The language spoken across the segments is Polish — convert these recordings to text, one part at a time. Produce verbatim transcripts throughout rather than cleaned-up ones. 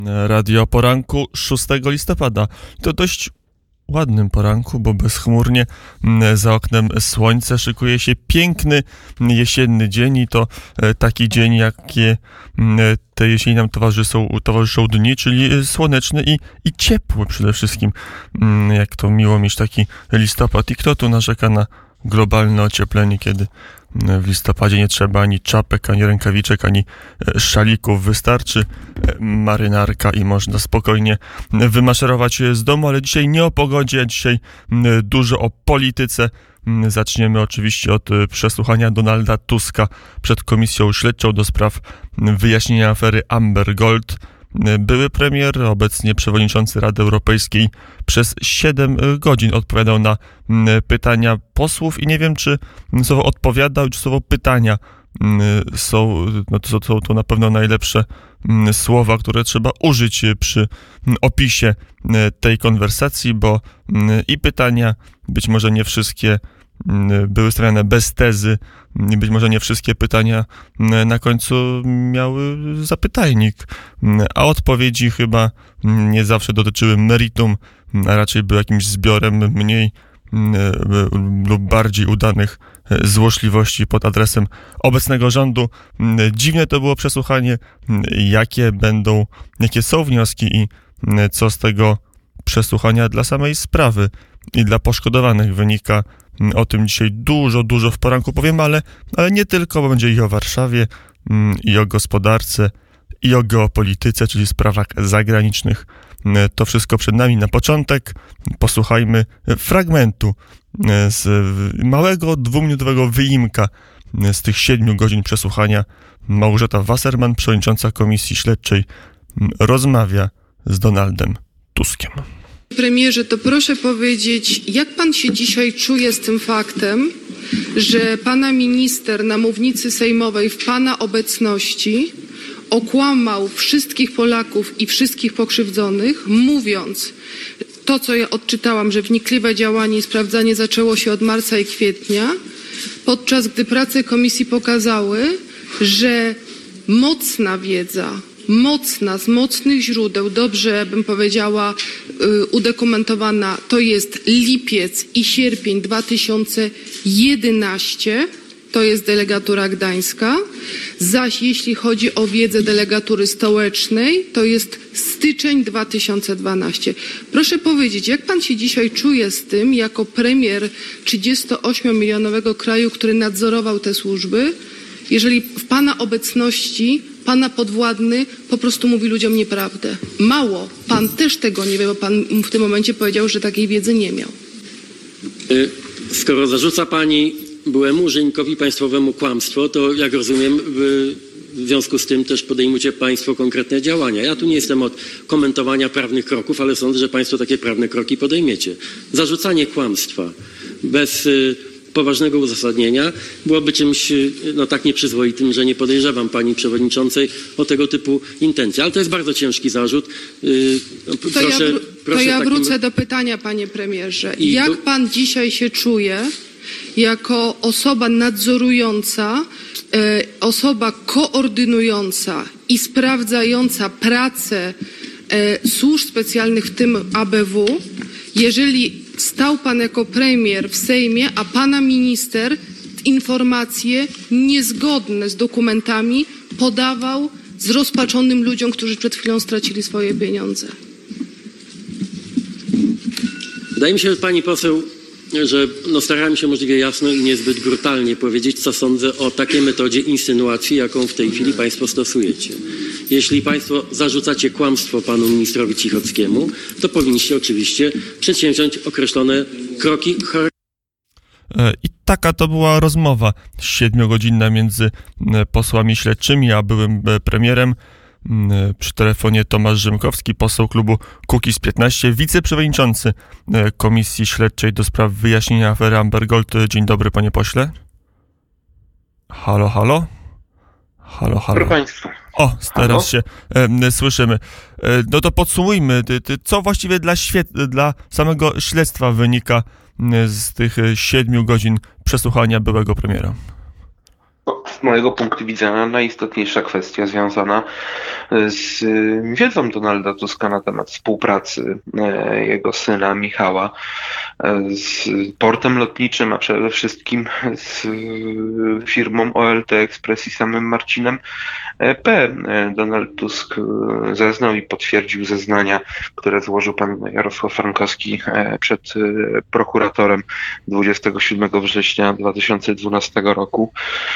Radio o poranku szóstego listopada. To dość ładnym poranku, bo bezchmurnie za oknem słońce, szykuje się piękny jesienny dzień i to taki dzień, jakie tej jesieni nam towarzyszą, towarzyszą dni, czyli słoneczny i, i ciepły przede wszystkim. Jak to miło mieć taki listopad. I kto tu narzeka na globalne ocieplenie, kiedy w listopadzie nie trzeba ani czapek, ani rękawiczek, ani szalików. Wystarczy marynarka i można spokojnie wymaszerować z domu, ale dzisiaj nie o pogodzie, dzisiaj dużo o polityce. Zaczniemy oczywiście od przesłuchania Donalda Tuska przed Komisją Śledczą do spraw wyjaśnienia afery Amber Gold. Były premier, obecnie przewodniczący Rady Europejskiej, przez siedem godzin odpowiadał na pytania posłów i nie wiem, czy słowo odpowiadał, czy słowo pytania są, no to są to na pewno najlepsze słowa, które trzeba użyć przy opisie tej konwersacji, bo i pytania, być może nie wszystkie były stawiane bez tezy, być może nie wszystkie pytania na końcu miały zapytajnik, a odpowiedzi chyba nie zawsze dotyczyły meritum, a raczej były jakimś zbiorem mniej lub bardziej udanych złośliwości pod adresem obecnego rządu. Dziwne to było przesłuchanie. Jakie będą, jakie są wnioski i co z tego przesłuchania dla samej sprawy i dla poszkodowanych wynika? O tym dzisiaj dużo, dużo w poranku powiem, ale, ale nie tylko, bo będzie i o Warszawie, i o gospodarce, i o geopolityce, czyli sprawach zagranicznych. To wszystko przed nami. Na początek posłuchajmy fragmentu z małego, dwuminutowego wyimka z tych siedmiu godzin przesłuchania. Małgorzata Wasserman, przewodnicząca Komisji Śledczej, rozmawia z Donaldem Tuskiem. Premierze, to proszę powiedzieć, jak pan się dzisiaj czuje z tym faktem, że pana minister na mównicy sejmowej w pana obecności okłamał wszystkich Polaków i wszystkich pokrzywdzonych, mówiąc to, co ja odczytałam, że wnikliwe działanie i sprawdzanie zaczęło się od marca i kwietnia, podczas gdy prace komisji pokazały, że mocna wiedza, mocna, z mocnych źródeł, dobrze bym powiedziała, yy, udokumentowana, to jest lipiec i sierpień dwa tysiące jedenasty, to jest delegatura gdańska, zaś jeśli chodzi o wiedzę delegatury stołecznej, to jest styczeń dwa tysiące dwunasty. Proszę powiedzieć, jak pan się dzisiaj czuje z tym, jako premier trzydziestoośmiomilionowego kraju, który nadzorował te służby, jeżeli w pana obecności pana podwładny po prostu mówi ludziom nieprawdę? Mało, pan też tego nie wie, bo pan w tym momencie powiedział, że takiej wiedzy nie miał. Skoro zarzuca pani byłemu urzędnikowi państwowemu kłamstwo, to jak rozumiem, w związku z tym też podejmujecie państwo konkretne działania. Ja tu nie jestem od komentowania prawnych kroków, ale sądzę, że państwo takie prawne kroki podejmiecie. Zarzucanie kłamstwa bez y, poważnego uzasadnienia byłoby czymś no, tak nieprzyzwoitym, że nie podejrzewam pani przewodniczącej o tego typu intencje. Ale to jest bardzo ciężki zarzut. Yy, no, to proszę, ja, wr- proszę to ja takim... wrócę do pytania, panie premierze. I jak do... pan dzisiaj się czuje jako osoba nadzorująca, e, osoba koordynująca i sprawdzająca pracę e, służb specjalnych, w tym A B W, jeżeli stał pan jako premier w Sejmie, a pana minister informacje niezgodne z dokumentami podawał zrozpaczonym ludziom, którzy przed chwilą stracili swoje pieniądze? Wydaje mi się, że pani poseł, że no starałem się możliwie jasno i niezbyt brutalnie powiedzieć, co sądzę o takiej metodzie insynuacji, jaką w tej chwili państwo stosujecie. Jeśli państwo zarzucacie kłamstwo panu ministrowi Cichockiemu, to powinniście oczywiście przedsięwziąć określone kroki. I taka to była rozmowa siedmiogodzinna między posłami śledczymi a byłym premierem. Przy telefonie Tomasz Rzymkowski, poseł klubu Kukiz piętnaście, wiceprzewodniczący Komisji Śledczej do spraw wyjaśnienia afery Amber Gold. Dzień dobry, panie pośle. Halo, halo? Halo, halo. Proszę państwa. O, teraz się e, słyszymy. E, no to podsumujmy, ty, ty, co właściwie dla, świe- dla samego śledztwa wynika z tych siedmiu godzin przesłuchania byłego premiera? z mojego punktu widzenia najistotniejsza kwestia związana z wiedzą Donalda Tuska na temat współpracy jego syna Michała z portem lotniczym, a przede wszystkim z firmą O L T Express i samym Marcinem P. Donald Tusk zeznał i potwierdził zeznania, które złożył pan Jarosław Frankowski przed prokuratorem dwudziestego siódmego września dwa tysiące dwunastego roku,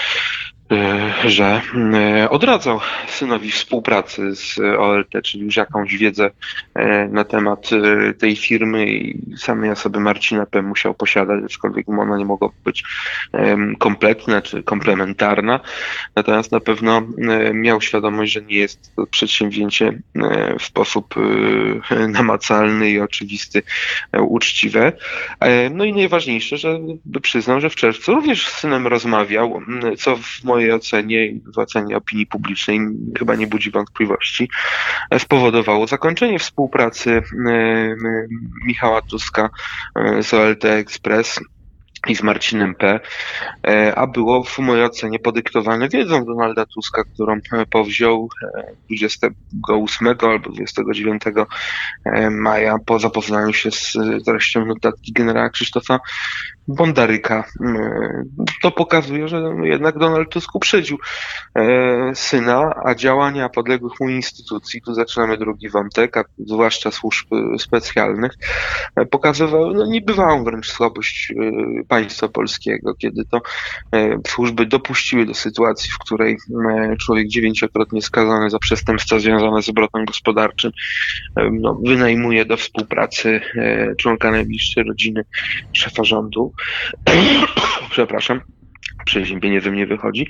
że odradzał synowi współpracy z O L T, czyli już jakąś wiedzę na temat tej firmy i samej osoby Marcina P. musiał posiadać, aczkolwiek ona nie mogła być kompletna czy komplementarna. Natomiast na pewno miał świadomość, że nie jest to przedsięwzięcie w sposób namacalny i oczywisty uczciwe. No i najważniejsze, że przyznał, że w czerwcu również z synem rozmawiał, co w mojej ocenie i w ocenie opinii publicznej chyba nie budzi wątpliwości, spowodowało zakończenie współpracy Michała Tuska z O L T Express i z Marcinem P., a było w mojej ocenie podyktowane wiedzą Donalda Tuska, którą powziął dwudziestego ósmego albo dwudziestego dziewiątego maja po zapoznaniu się z treścią notatki generała Krzysztofa Bondaryka. To pokazuje, że jednak Donald Tusk uprzedził syna, a działania podległych mu instytucji, tu zaczynamy drugi wątek, a zwłaszcza służb specjalnych, pokazywały no, niebywałą wręcz słabość państwa polskiego, kiedy to służby dopuściły do sytuacji, w której człowiek dziewięciokrotnie skazany za przestępstwa związane z obrotem gospodarczym no, wynajmuje do współpracy członka najbliższej rodziny szefa rządu. Przepraszam, przeziębienie ze mnie wychodzi.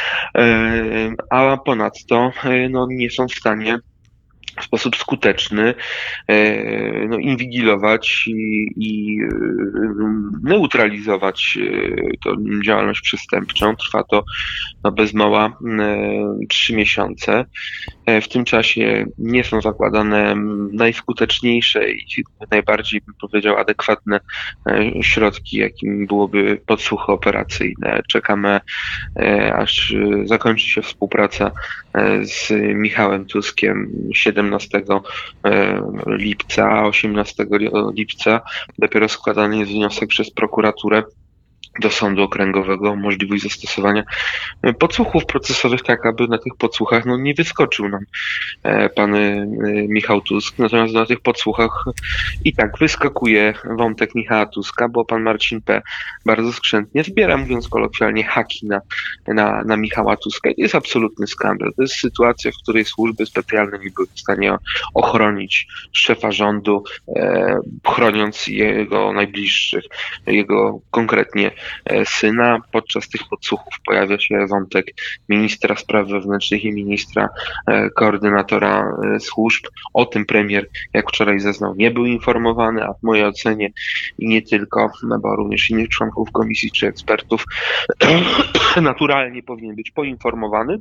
A ponadto no, nie są w stanie w sposób skuteczny no, inwigilować i, i neutralizować tą działalność przestępczą. Trwa to no, bez mała trzy miesiące. W tym czasie nie są zakładane najskuteczniejsze i najbardziej, bym powiedział, adekwatne środki, jakim byłoby podsłuchy operacyjne. Czekamy, aż zakończy się współpraca z Michałem Tuskiem siedemnastego lipca, a osiemnastego lipca dopiero składany jest wniosek przez prokuraturę do Sądu Okręgowego o możliwość zastosowania podsłuchów procesowych, tak aby na tych podsłuchach no, nie wyskoczył nam pan Michał Tusk. Natomiast na tych podsłuchach i tak wyskakuje wątek Michała Tuska, bo pan Marcin P. bardzo skrzętnie zbiera, mówiąc kolokwialnie, haki na, na, na Michała Tuska. To jest absolutny skandal. To jest sytuacja, w której służby specjalne nie były w stanie ochronić szefa rządu, e, chroniąc jego najbliższych, jego konkretnie syna. Podczas tych podsłuchów pojawia się wątek ministra spraw wewnętrznych i ministra koordynatora służb. O tym premier, jak wczoraj zeznał, nie był informowany, a w mojej ocenie i nie tylko, no bo również innych członków komisji czy ekspertów naturalnie powinien być poinformowany,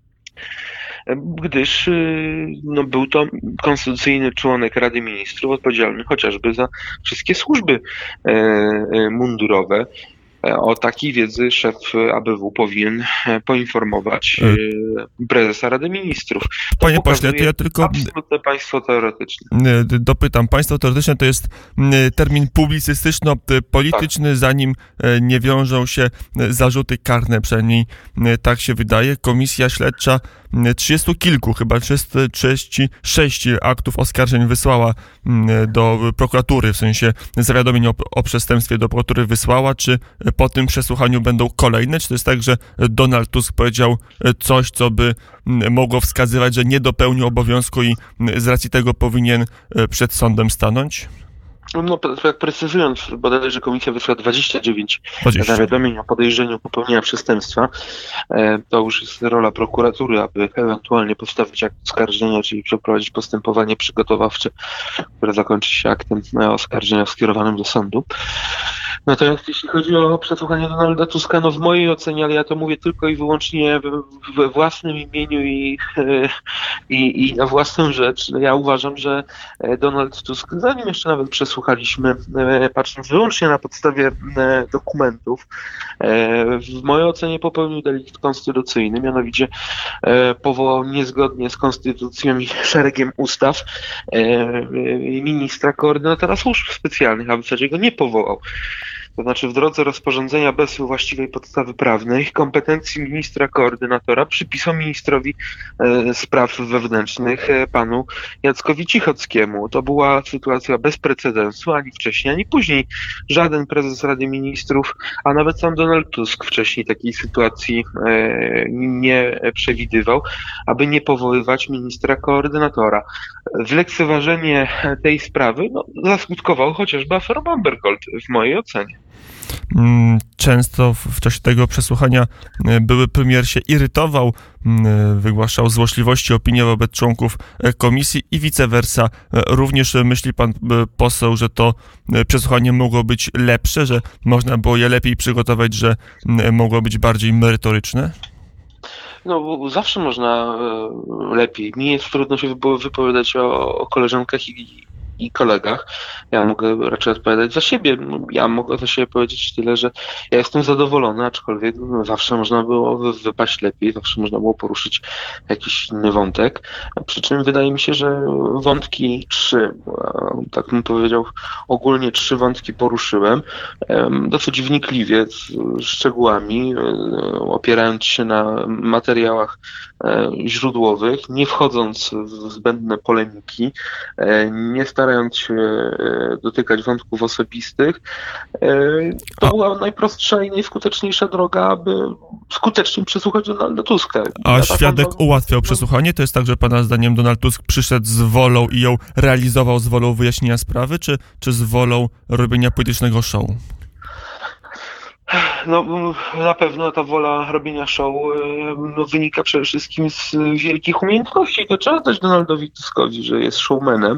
gdyż no, był to konstytucyjny członek Rady Ministrów odpowiedzialny chociażby za wszystkie służby mundurowe. O takiej wiedzy szef A B W powinien poinformować prezesa Rady Ministrów. To Panie pośle, to ja tylko absolutne państwo teoretyczne. Dopytam. Państwo teoretyczne to jest termin publicystyczno-polityczny, tak. Zanim nie wiążą się zarzuty karne, przynajmniej tak się wydaje. Komisja śledcza trzydziestu kilku, chyba trzydziestu sześciu aktów oskarżeń wysłała do prokuratury, w sensie zawiadomień o, o przestępstwie do prokuratury wysłała. Czy po tym przesłuchaniu będą kolejne? Czy to jest tak, że Donald Tusk powiedział coś, co by mogło wskazywać, że nie dopełnił obowiązku i z racji tego powinien przed sądem stanąć? No, tak precyzując, bodajże komisja wysłała dwadzieścia dziewięć zawiadomień o podejrzeniu popełnienia przestępstwa. To już jest rola prokuratury, aby ewentualnie postawić akt oskarżenia, czyli przeprowadzić postępowanie przygotowawcze, które zakończy się aktem oskarżenia skierowanym do sądu. Natomiast jeśli chodzi o przesłuchanie Donalda Tuska, no w mojej ocenie, ale ja to mówię tylko i wyłącznie we własnym imieniu i, i, i na własną rzecz, ja uważam, że Donald Tusk, zanim jeszcze nawet przesłuchaliśmy, patrząc wyłącznie na podstawie dokumentów, w mojej ocenie popełnił delikt konstytucyjny, mianowicie powołał niezgodnie z konstytucją i szeregiem ustaw ministra koordynatora służb specjalnych, a w zasadzie go nie powołał. To znaczy w drodze rozporządzenia bez właściwej podstawy prawnej kompetencji ministra koordynatora przypisał ministrowi e, spraw wewnętrznych e, panu Jackowi Cichockiemu. To była sytuacja bez precedensu, ani wcześniej, ani później. Żaden prezes Rady Ministrów, a nawet sam Donald Tusk wcześniej takiej sytuacji e, nie przewidywał, aby nie powoływać ministra koordynatora. Zlekceważenie tej sprawy no, zaskutkowało chociażby aferą Amber Gold w mojej ocenie. Często w czasie tego przesłuchania były premier się irytował, wygłaszał złośliwości, opinie wobec członków komisji i vice versa. Również myśli pan poseł, że to przesłuchanie mogło być lepsze, że można było je lepiej przygotować, że mogło być bardziej merytoryczne? No, bo zawsze można lepiej. Mi jest trudno się wypowiadać o, o koleżankach i i kolegach. Ja mogę raczej odpowiadać za siebie. Ja mogę za siebie powiedzieć tyle, że ja jestem zadowolony, aczkolwiek no, zawsze można było wypaść lepiej, zawsze można było poruszyć jakiś inny wątek. Przy czym wydaje mi się, że wątki trzy, tak bym powiedział, ogólnie trzy wątki poruszyłem, dosyć wnikliwie, z szczegółami, opierając się na materiałach źródłowych, nie wchodząc w zbędne polemiki, nie starając się dotykać wątków osobistych. To była najprostsza i najskuteczniejsza droga, aby skutecznie przesłuchać Donalda Tuska. A ja świadek taką... ułatwiał przesłuchanie? To jest tak, że pana zdaniem Donald Tusk przyszedł z wolą i ją realizował z wolą wyjaśnienia sprawy, czy, czy z wolą robienia politycznego show? No, na pewno ta wola robienia show no, wynika przede wszystkim z wielkich umiejętności. To trzeba dać Donaldowi Tuskowi, że jest showmanem.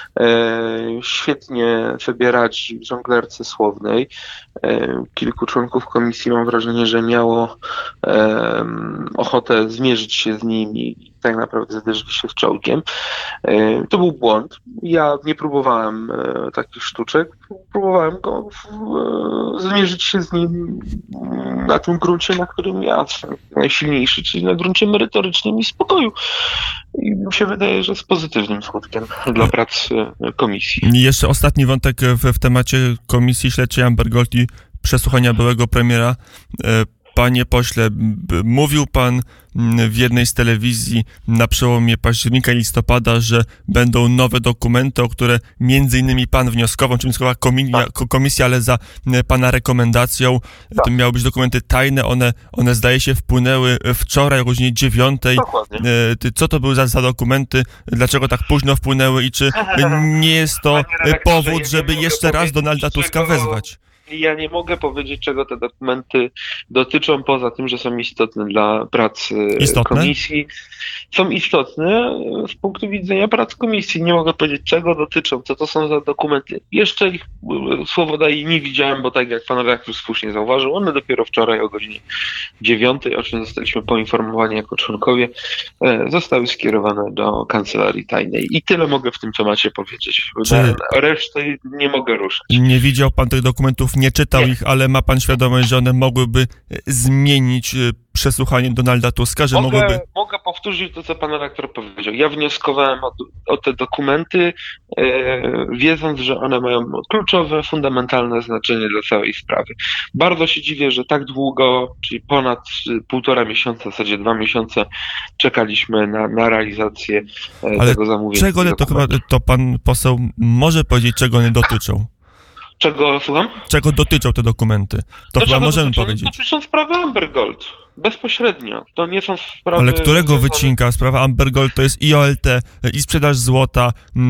E, świetnie sobie radzi w żonglerce słownej. E, kilku członków komisji, mam wrażenie, że miało e, ochotę zmierzyć się z nim i tak naprawdę zderzyli się z czołgiem. E, to był błąd. Ja nie próbowałem e, takich sztuczek. Próbowałem go e, zmierzyć się z nim na tym gruncie, na którym ja jestem najsilniejszy, czyli na gruncie merytorycznym i spokoju. I mi się wydaje, że z pozytywnym skutkiem dla prac komisji. I jeszcze ostatni wątek w, w temacie Komisji Śledczej Amber Gold i przesłuchania byłego premiera. Panie pośle, mówił pan w jednej z telewizji na przełomie października i listopada, że będą nowe dokumenty, o które między innymi pan wnioskował, czy wnioskowała komisja, komisja, ale za pana rekomendacją. Tak. To miały być dokumenty tajne, one, one zdaje się wpłynęły wczoraj o godzinie dziewiątej. Dokładnie. Co to były za, za dokumenty, dlaczego tak późno wpłynęły i czy nie jest to powód, żeby jeszcze raz Donalda Tuska wezwać? Ja nie mogę powiedzieć, czego te dokumenty dotyczą, poza tym, że są istotne dla prac istotne? komisji. Są istotne z punktu widzenia prac komisji. Nie mogę powiedzieć, czego dotyczą, co to są za dokumenty. Jeszcze ich, słowo daję, nie widziałem, bo tak jak pan redaktor słusznie zauważył, one dopiero wczoraj o godzinie dziewiątej, o czym zostaliśmy poinformowani jako członkowie, zostały skierowane do kancelarii tajnej. I tyle mogę w tym temacie powiedzieć. Czy... Resztę nie mogę ruszyć. Nie widział pan tych dokumentów, nie czytał nie. ich, ale ma pan świadomość, że one mogłyby zmienić przesłuchanie Donalda Tuska, że mogę, mogłyby... Mogę powtórzyć to, co pan redaktor powiedział. Ja wnioskowałem o, o te dokumenty, e, wiedząc, że one mają kluczowe, fundamentalne znaczenie dla całej sprawy. Bardzo się dziwię, że tak długo, czyli ponad półtora miesiąca, w zasadzie dwa miesiące czekaliśmy na, na realizację e, ale tego zamówienia. Czego one, to chyba to pan poseł może powiedzieć, czego one dotyczą? Czego, słucham? Czego dotyczą te dokumenty? To Do chyba możemy dotyczą? powiedzieć. Dotyczą sprawy Amber Gold. Bezpośrednio. To nie są sprawy... Ale którego wycinka? Sprawa Amber Gold to jest i O L T, i sprzedaż złota,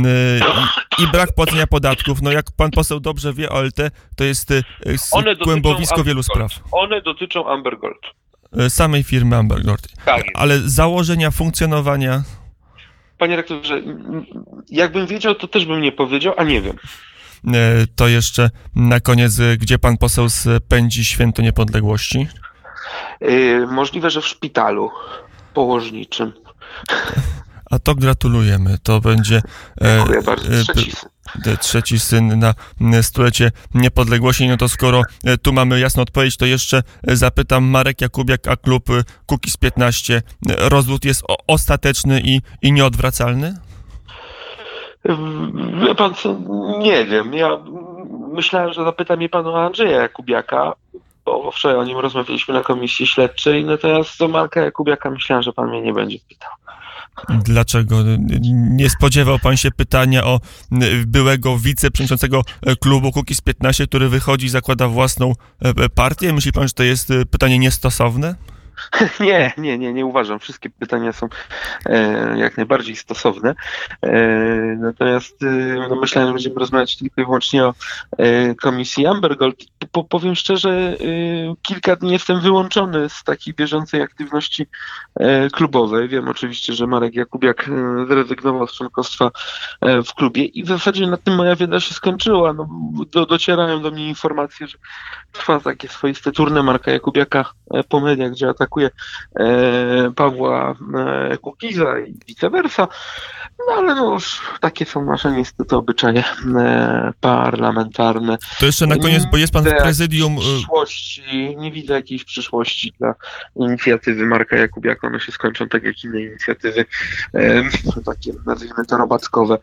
i, i brak płacenia podatków. No jak pan poseł dobrze wie, O L T to jest kłębowisko wielu spraw. One dotyczą Amber Gold. Samej firmy Amber Gold. Tak. Ale założenia funkcjonowania... Panie rektorze, jakbym wiedział, to też bym nie powiedział, a nie wiem. to jeszcze na koniec, gdzie pan poseł spędzi święto niepodległości? Yy, możliwe, że w szpitalu położniczym. A to gratulujemy. To będzie Dziękuję bardzo. Trzeci syn. trzeci syn na stulecie niepodległości. No to skoro tu mamy jasną odpowiedź, to jeszcze zapytam, Marek Jakubiak, a klub Kukiz piętnaście, rozwód jest ostateczny i, i nieodwracalny? Wie pan co, nie wiem. Ja myślałem, że zapyta mnie pan o Andrzeja Jakubiaka, bo wczoraj o nim rozmawialiśmy na komisji śledczej, natomiast do Marka Jakubiaka myślałem, że pan mnie nie będzie pytał. Dlaczego? Nie spodziewał pan się pytania o byłego wiceprzewodniczącego klubu Kukiz piętnaście, który wychodzi i zakłada własną partię? Myśli pan, że to jest pytanie niestosowne? Nie, nie, nie, nie uważam. Wszystkie pytania są e, jak najbardziej stosowne. E, natomiast e, no myślałem, że będziemy rozmawiać tylko i wyłącznie o e, komisji Amber Gold. Po, powiem szczerze, e, kilka dni jestem wyłączony z takiej bieżącej aktywności e, klubowej. Wiem oczywiście, że Marek Jakubiak e, zrezygnował z członkostwa e, w klubie i w zasadzie na tym moja wiedza się skończyła. No, do, docierają do mnie informacje, że trwa takie swoiste turne Marka Jakubiaka e, po mediach, gdzie atakuje e, Pawła e, Kukiza i vice versa. No ale no już takie są nasze niestety obyczaje e, parlamentarne. To jeszcze na koniec, bo jest pan w prezydium. Przyszłości, nie widzę jakiejś przyszłości dla inicjatywy Marka Jakubiaka. One się skończą tak jak inne inicjatywy, e, takie nazwijmy to robackowe,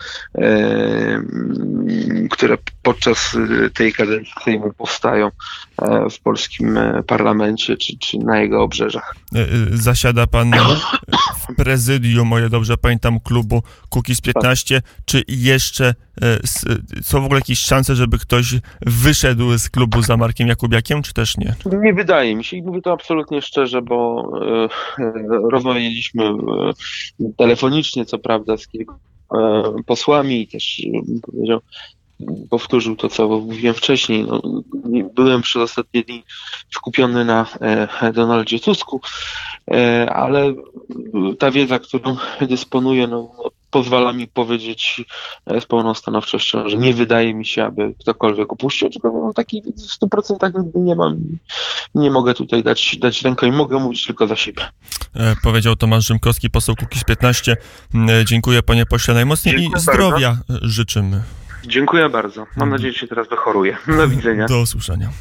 e, które podczas tej kadencji Sejmu powstają e, w polskim parlamencie czy, czy na jego obrzeżach. Zasiada pan w prezydium, o ile dobrze pamiętam, klubu Kukiz piętnaście. Czy jeszcze są w ogóle jakieś szanse, żeby ktoś wyszedł z klubu za Markiem Jakubiakiem, czy też nie? Nie wydaje mi się i mówię to absolutnie szczerze, bo e, rozmawialiśmy e, telefonicznie, co prawda, z kilku e, posłami i też bym powiedział, powtórzył to, co mówiłem wcześniej. No, byłem przez ostatnie dni skupiony na e, Donaldzie Tusku, e, ale ta wiedza, którą dysponuję, no, pozwala mi powiedzieć z pełną stanowczością, że nie wydaje mi się, aby ktokolwiek opuścił, tylko no, takiej w stu procentach nigdy nie mam. Nie mogę tutaj dać, dać rękę i mogę mówić tylko za siebie. E, powiedział Tomasz Rzymkowski, poseł Kukiz piętnaście. E, dziękuję, panie pośle, najmocniej. Dziękuję i zdrowia bardzo życzymy. Dziękuję bardzo. Mam nadzieję, że się teraz wychoruję. Do widzenia. Do usłyszenia.